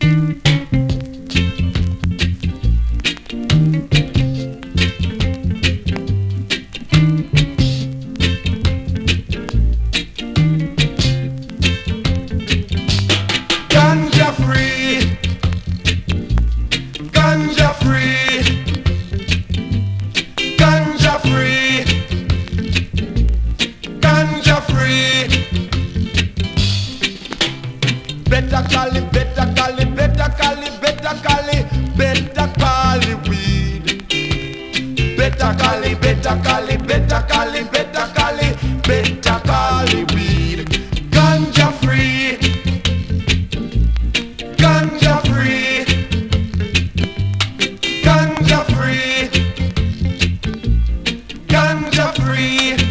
Ganja free, ganja free, ganja free, ganja free. Better call it, better call it, better call it, better call it, better call it weed. Better call it, better call it, better call it,